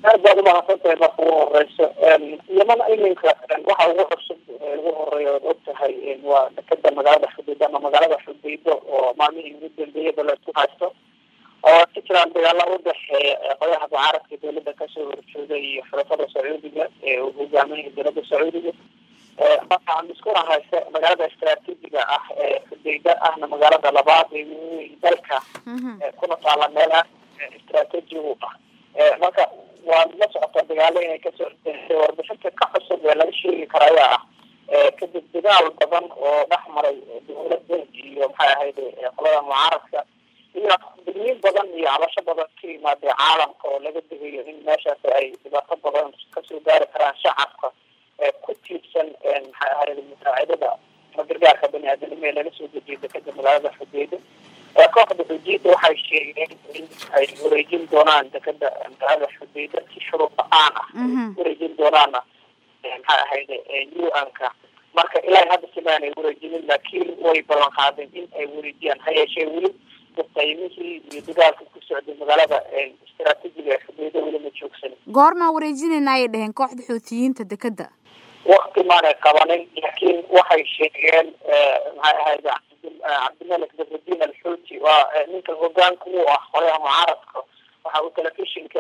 بعد ما حصلت مفهوم الرئيس يمن أيمن waxa ugu cusub ugu horeeyo dadka hay waa dekada magaalada xuduudda ama magaalada xuduudda oo maalmihii ugu dambeeyay la isku haysto oo tiraan dagaal u dhaxeeya qoyaha mucaaradka dowladda ka soo horjeeda iyo xulafada Sacuudiga ee uu hogaamiyo dowladda Sacuudiga waxaan isku rahaysa magaalada istiraatiijiga ah ee xuduudda ahna magaalada labaad ee dalka kuna taala meel istiraatiiji u ah marka waa la socota dagaal inay ka soo warbixinta ka cusub ee laga sheegi karayaa kadib dagaal badan oo dhaxmaray dowladda iyo maxay ahayd qolada mucaaradka iyo dadweyne badan iyo cabasho badan ka yimaada caalamka oo laga digayo in meeshaas ay dhibaato badan ka soo gaari karaan shacabka ku tiirsan maxay ahayd musaacadada gargaarka bani'aadamnimo ee laga soo dejiyo dekada magaalada xuduudda kooxda xuduudda waxay sheegeen in ay wareejin doonaan dekada magaalada xuduudda si shuruud la'aan ah wareejin doonaan maxay ahayd UN-ka marka ilaa hadda simaanay wareejinin laakiin way ballan qaadeen in ay wareejiyaan hayeeshee weli qiimihii iyo dagaalka ku socday magaalada istiraatiijiga ee xuduudda weli ma joogsan goorma wareejinayna ay dhaheen kooxda xuutiyiinta dekada waqti maanay qabanin laakiin waxay sheegeen maxay ahayd cabdimalik badruddin al-xuuti waa ninka hogaanka u ah qolyaha mucaaradka waxa uu telefishinka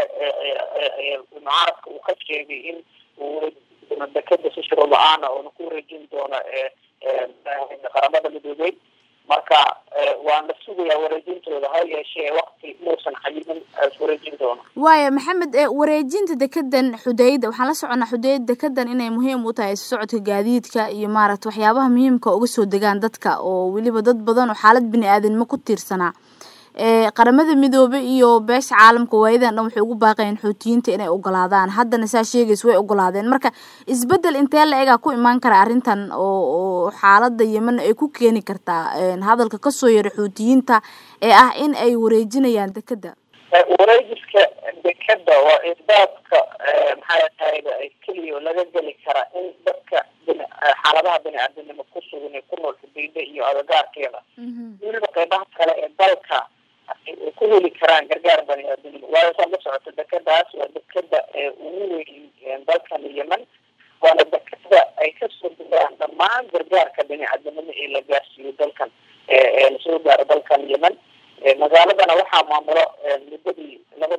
mucaaradka uu ka sheegay in uu dekada si shuruud la'aan ah oo ku wareejin doono qaramada midoobay marka waan la sugayaa wareejintooda ha yeeshee waqti muusan xayimin wareejin doono waayo maxamed wareejinta dekedan xudeeyda waxaan la soconaa xudeeyda dekedan inay muhiim u tahay socodka gaadiidka iyo maaragtay waxyaabaha muhiimka uga soo degaan dadka oo waliba dad badan oo xaalad bini'aadanimo ku tiirsanaa qaramada midoobay iyo beesha caalamka waayadan dhan waxay ugu baaqayeen xuutiyiinta inay ogolaadaan haddana saa sheegayso way ogolaadeen marka isbedel intee la egaa ku imaan kara arrintan oo xaaladda Yemen ay ku keeni kartaa hadalka ka soo yeeray xuutiyiinta ee ah in ay wareejinayaan dekada wareejiska dekada waa isbaadka maxay ahayd ay kaliya laga geli kara in dadka xaaladaha bini'aadanimo ku sugan ee ku nool xuduudda iyo agagaarkeeda weliba qaybaha kale ee dalka ku heli karaan gargaar bani'aadanimo waayo saa la socota dekadaas waa dekada ugu weyn dalkan Yemen waana dekada ay ka soo degaan dhammaan gargaarka bani'aadanimo ee la gaarsiiyo dalkan lasoo gaaro dalkan Yemen magaaladana waxaa maamulo muddadii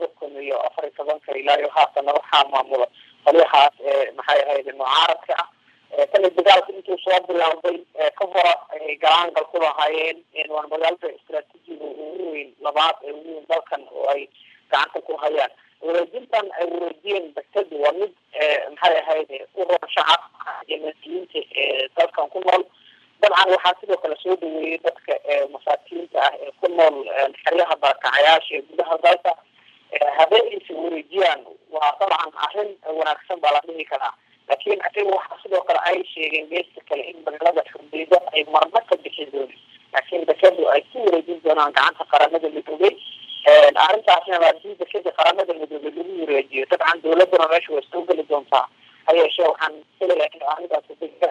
2014 ilaa iyo haatan waxaa maamulo qolyahaas maxay ahayd mucaaradka ah tan dagaalka intuu soo bilaabay ka hor ay gacangal ku lahaayeen waan magaalada istiraatiijiga ugu weyn labaad ee ugu weyn dalkan oo ay gacanta ku hayaan wareejintan ay wareejiyeen dekadu waa mid maxay ahayd u roon shacabka iyo mas'uuliyiinta dalkan ku nool dabcan waxaa sidoo kale soo dhaweeyay dadka masaakiinta ah ee ku nool xeryaha barakacayaasha ee gudaha dalka haddii ay wareejiyaan waa dabcan arrin wanaagsan baa la dhihi karaa laakiin ayagu waxaa sidoo kale ay sheegeen geesta kale in magaalada xuduudda ay marna ka bixi doonin laakiin dekadu ay ku wareejin doonaan gacanta qaramada midoobay arrintaasna haddii dekada qaramada midoobay lagu wareejiyo dabcan dowladuna meesha way soo geli doontaa hayeeshee waxaan filayaa in arrintaas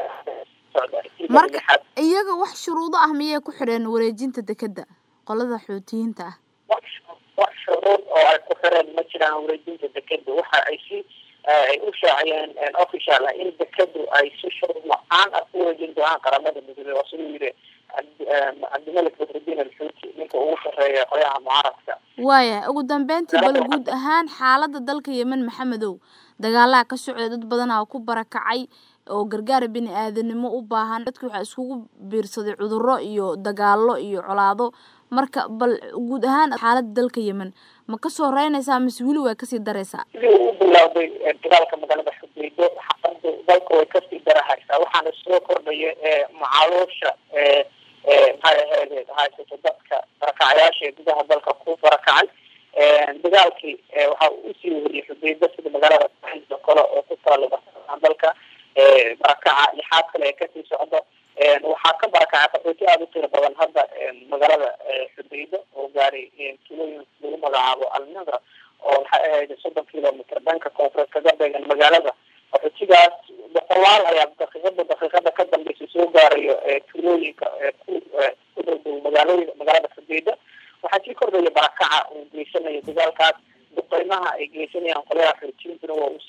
marka iyaga wax shuruudo ah miyay ku xireen wareejinta dekada qolada xuutiyiinta ah wax shuruud oo ay ku xireen ma jiraan wareejinta dekada waxa ay si ay u shaaciyeen official in dekadu ay si shuruud la'aan ah ku wareejin doonaan qaramada midoobay oo sidoo yiri cabdimalik badruddin al-xuuti ninka ugu sarreeya qolyaha mucaaradka waaya ugu dambeyntii bal guud ahaan xaaladda dalka Yemen maxamedow dagaalaha ka socda dad badan oo ku barakacay oo gargaar bini'aadanimo u baahan dadku waxa iskugu biirsaday cudurro iyo dagaalo iyo colaado marka bal guud ahaan xaaladda dalka Yemen ma ka soo reynaysaa mise weli way ka sii daraysaa uu bilowday dagaalka magaalada xuduudda xaaladda dalka way ka sii daraysaa waxaana soo kordhaya macaluusha maxay ahayd haysato dadka barakacayaasha ee gudaha dalka ku barakacay dagaalkii waxa uu sii wariyay xuduudda sida magaalada kale oo ku taalo dalka barakaca lixaad kale ee kasii socda waxaa ka barakacay qaxooti aada u tiro badan hadda magaalada xuduudda oo gaaray kilooyin lagu magacaabo alnadra oo maxay ahayd 30 kilomitr dhanka koonfureed kaga beegan magaalada qaxootigaas boqolaal ayaa daqiiqada ka dambeysa soo gaarayo kilooyinka ku dhow magaalada xuduudda waxaa sii kordhaya barakaca uu geysanayo dagaalkaas duqeymaha ay geysanayaan qolyaha xuutiyiinta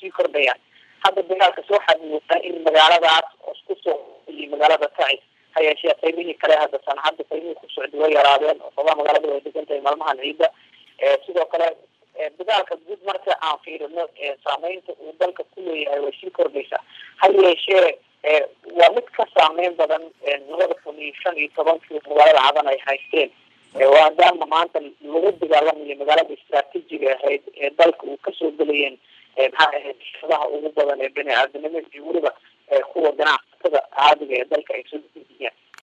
sii kordhayaan. hadda dagaalka soo xadmuuqaa in magaaladaas oo isku soo iyo magaalada tacis ha yeeshee qaybihii kale hadda sanacadda qaybihii ku socda way yaraadeen oo sabaa magaalada way degan tahay maalmahan ciida. sidoo kale dagaalka guud marka aan fiirino saameynta uu dalka ku leeyahay way sii kordhaysaa. ha yeeshee waa mid ka saameyn badan 2015 magaalada cadan ay haysteen. maadaama maanta lagu dagaalamayo magaalada istaraatiijiga ahayd ee dalka uu kasoo gelayeen maxaa ahayd shadaha ugu badan ee bini-aadanimada iyo weliba